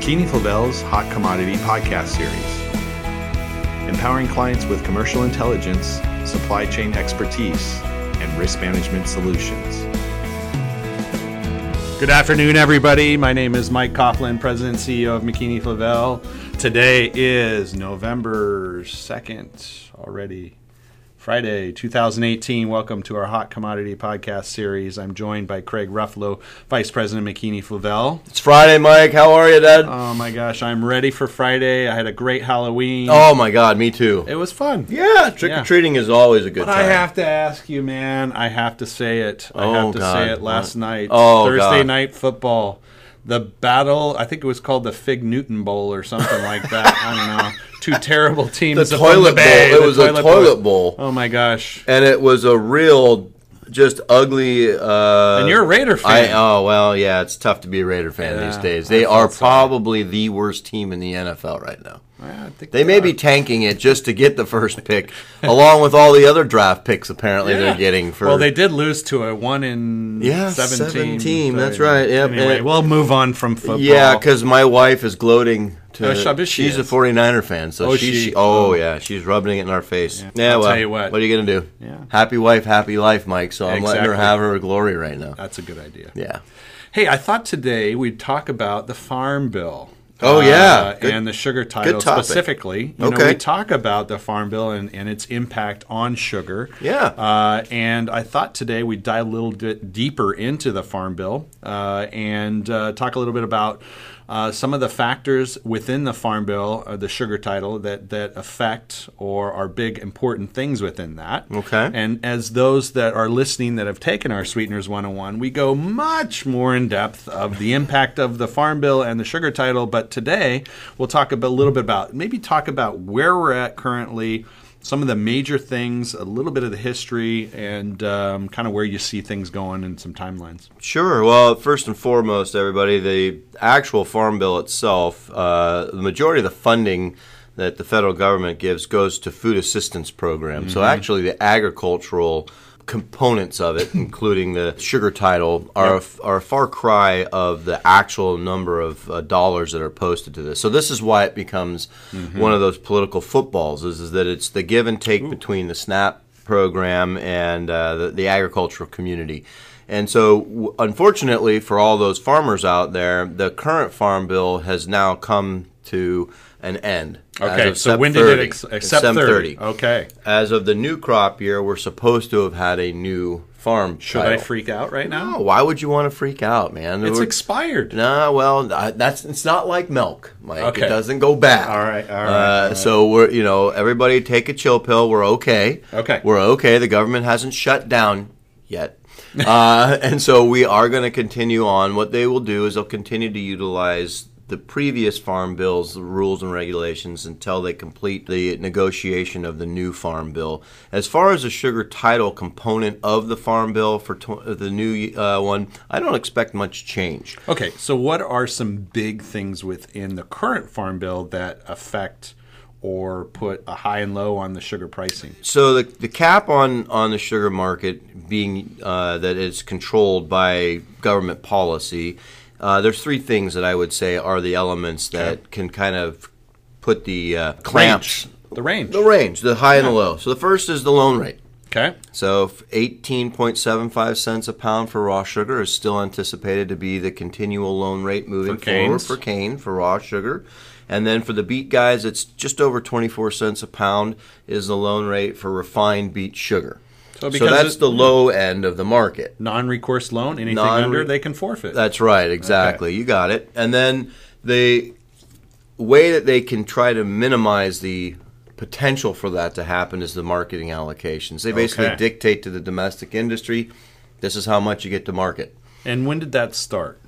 McKinney-Flavel's Hot Commodity podcast series, empowering clients with commercial intelligence, supply chain expertise, and risk management solutions. Good afternoon, everybody. My name is Mike Coughlin, President and CEO of McKinney-Flavel. Today is November 2nd, already Friday, 2018. Welcome to our Hot Commodity podcast series. I'm joined by Craig Ruffalo, Vice President of McKinney-Flavel. It's Friday, Mike. How are you, Dad? Oh my gosh, I'm ready for Friday. I had a great Halloween. Oh my God, me too. It was fun. Yeah, trick-or-treating is always a good But time. I have to ask you, man. I have to say it. I have to say it last night. Oh, Thursday God. night football. The battle, I think it was called the Fig Newton Bowl or something like that. I don't know. Two terrible teams. The toilet bowl. It was a toilet bowl. Oh, my gosh. And it was a real, just ugly... and you're a Raider fan. Yeah, it's tough to be a Raider fan these days. They are probably the worst team in the NFL right now. I think They may be tanking it just to get the first pick, along with all the other draft picks apparently they're getting. Well, they did lose to a 1-in-7 team. That's right. Yep. Anyway, we'll move on from football. Yeah, because my wife is gloating. She's is. a 49er fan, so she's rubbing it in our face. Yeah, I'll tell you what are you going to do? Yeah. Happy wife, happy life, Mike, so I'm letting her have her glory right now. That's a good idea. Yeah. Hey, I thought today we'd talk about the Farm Bill. Oh, yeah. And the sugar title specifically. You know, we talk about the Farm Bill and its impact on sugar. Yeah. And I thought today we'd dive a little bit deeper into the Farm Bill and talk a little bit about some of the factors within the Farm Bill, the sugar title, that affect or are big important things within that. Okay. And as those that are listening that have taken our Sweeteners 101, we go much more in depth of the impact of the Farm Bill and the sugar title. But today we'll talk a little bit about where we're at currently, some of the major things, a little bit of the history, and kind of where you see things going and some timelines. Sure. Well, first and foremost, everybody, the actual Farm Bill itself, the majority of the funding that the federal government gives goes to food assistance programs. Mm-hmm. So actually the agricultural components of it, including the sugar title, are a far cry of the actual number of dollars that are posted to this. So this is why it becomes one of those political footballs, is that it's the give and take between the SNAP program and the agricultural community. And so, unfortunately for all those farmers out there, the current Farm Bill has now come to an end. Okay, so when did it accept 30? Okay. As of the new crop year, we're supposed to have had a new farm Should title. I freak out right now? No, why would you want to freak out, man? It's expired. No, well, it's not like milk, Mike. Okay. It doesn't go bad. All right. So we're, everybody take a chill pill. We're okay. Okay. We're okay. The government hasn't shut down yet. And so we are going to continue on. What they will do is they'll continue to utilize the previous Farm Bill's rules and regulations until they complete the negotiation of the new Farm Bill. As far as the sugar title component of the Farm Bill for the new one, I don't expect much change. Okay, so what are some big things within the current Farm Bill that affect or put a high and low on the sugar pricing? So the cap on the sugar market being that it's controlled by government policy, there's three things that I would say are the elements that can kind of put the clamps. The range, the high and the low. So the first is the loan rate. Okay. So 18.75 cents a pound for raw sugar is still anticipated to be the continual loan rate moving forward for cane, for raw sugar. And then for the beet guys, it's just over 24 cents a pound is the loan rate for refined beet sugar. So that's the low end of the market. Non-recourse loan, anything under, they can forfeit. That's right, exactly. Okay. You got it. And then the way that they can try to minimize the potential for that to happen is the marketing allocations. They basically dictate to the domestic industry, this is how much you get to market. And when did that start?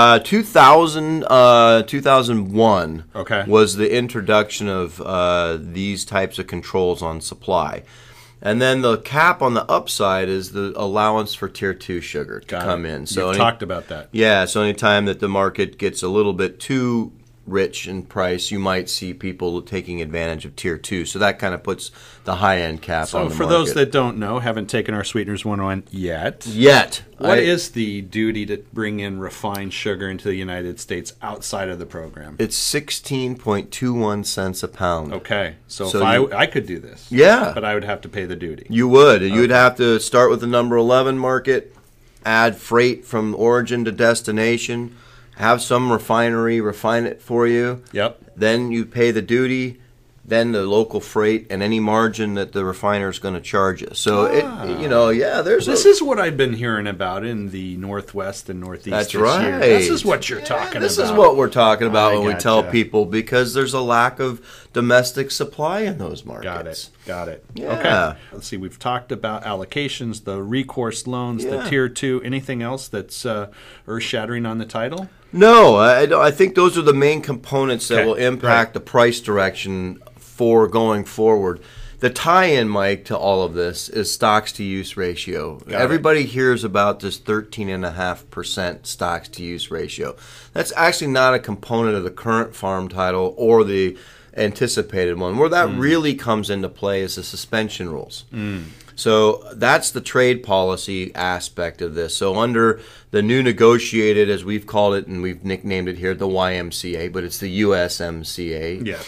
2001 was the introduction of these types of controls on supply. And then the cap on the upside is the allowance for Tier 2 sugar to come in. So you've talked about that. Yeah, so anytime that the market gets a little bit too rich in price, you might see people taking advantage of tier 2. So that kind of puts the high-end cap So on the for market. those that don't know, haven't taken our Sweeteners 101 yet. What What is the duty to bring in refined sugar into the United States outside of the program? It's 16.21 cents a pound. Okay, so So if I could do this. Yeah. But I would have to pay the duty. You would. You would have to start with the number 11 market, add freight from origin to destination, have some refinery refine it for you. Yep. Then you pay the duty, then the local freight, and any margin that the refiner is going to charge you. So, there's This is what I've been hearing about in the Northwest and Northeast That's this right. year. This is what you're talking This about. is what we're talking about I when we tell gotcha. people, because there's a lack of domestic supply in those markets. Got it. Yeah. Okay. Let's see. We've talked about allocations, the recourse loans, the Yeah. tier 2. Anything else that's earth-shattering on the title? No, I think those are the main components that Okay, will impact the price direction for going forward. The tie-in, Mike, to all of this is stocks-to-use ratio. Got it. Everybody hears about this 13.5% stocks-to-use ratio. That's actually not a component of the current farm title or the anticipated one. Where that really comes into play is the suspension rules. So that's the trade policy aspect of this. So under the new negotiated, as we've called it, and we've nicknamed it here, the YMCA, but it's the USMCA. Yes.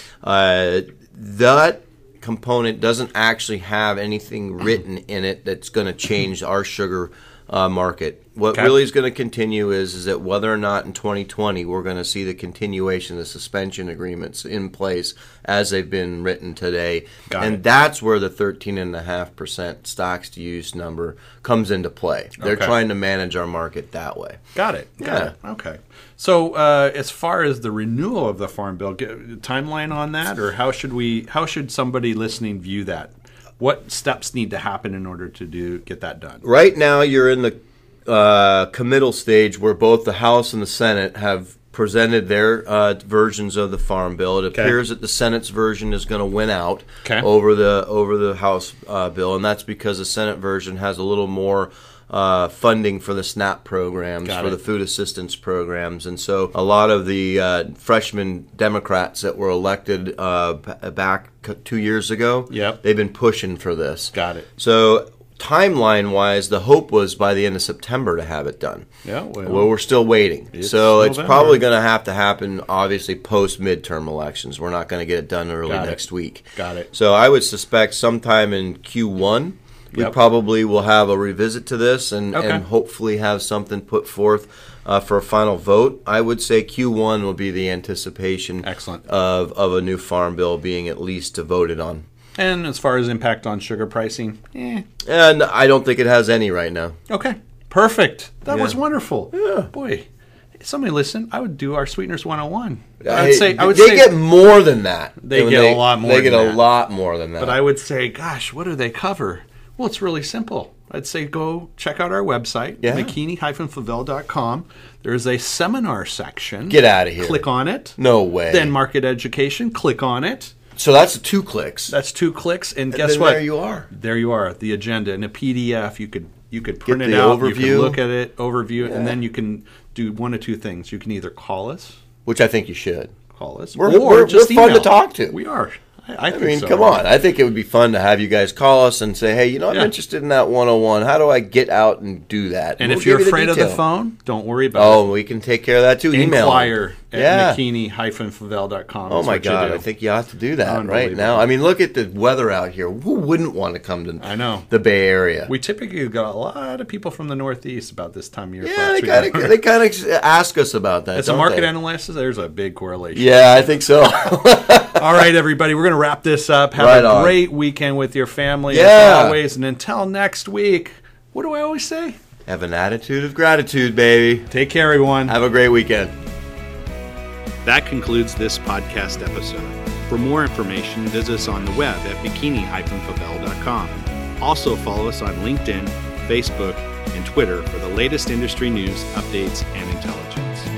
That component doesn't actually have anything written in it that's going to change our sugar market. What Okay. really is going to continue is that whether or not in 2020 we're going to see the continuation of the suspension agreements in place as they've been written today. Got and it. that's where the 13.5% stocks to use number comes into play. They're Okay. trying to manage our market that way. Got it. Okay. So as far as the renewal of the Farm Bill, timeline on that, or how should somebody listening view that? What steps need to happen in order to get that done? Right now, you're in the committal stage where both the House and the Senate have presented their versions of the Farm Bill. It appears that the Senate's version is going to win out over the House bill, and that's because the Senate version has a little more funding for the SNAP programs, the food assistance programs. And so a lot of the freshman Democrats that were elected back 2 years ago, they've been pushing for this. Got it. So timeline-wise, the hope was by the end of September to have it done. Yeah, well, we're still waiting. It's probably going to have to happen, obviously, post-midterm elections. We're not going to get it done early next week. Got it. So I would suspect sometime in Q1, we probably will have a revisit to this and hopefully have something put forth for a final vote. I would say Q1 will be the anticipation of a new farm bill being at least voted on. And as far as impact on sugar pricing, And I don't think it has any right now. Okay, perfect. That was wonderful. Yeah. Boy, somebody listen, I would do our Sweeteners 101. I would say get more than that. They get a lot more They get than a that. lot more than that. But I would say, gosh, what do they cover? Well, it's really simple. I'd say go check out our website, McKinney-Favell.com. There's a seminar section. Get out of here. Click on it. No way. Then market education, click on it. So that's 2 clicks. That's 2 clicks, and guess then what? There you are. There you are. The agenda in a PDF. You could print Get it the out. overview. You can look at it, overview it, and then you can do one of 2 things. You can either call us, Which I think you should. or just we're fun email. to talk to. We are. I think mean, so. come on. I think it would be fun to have you guys call us and say, hey, I'm interested in that 101. How do I get out and do that? And we'll if you're give you afraid of the detail. phone, don't worry about it. Oh, we can take care of that too. Email. Inquire at McKinney-Favell.com. Oh my God! I think you ought to do that right now. I mean, look at the weather out here. Who wouldn't want to come to the Bay Area? We typically got a lot of people from the Northeast about this time of year. Yeah, they kind of ask us about that. As a market analyst, there's a big correlation. Yeah, I think so. All right, everybody, we're going to wrap this up. Have a great weekend with your family, as always. And until next week, what do I always say? Have an attitude of gratitude, baby. Take care, everyone. Have a great weekend. That concludes this podcast episode. For more information, visit us on the web at McKinney-Favell.com. Also follow us on LinkedIn, Facebook, and Twitter for the latest industry news, updates, and intelligence.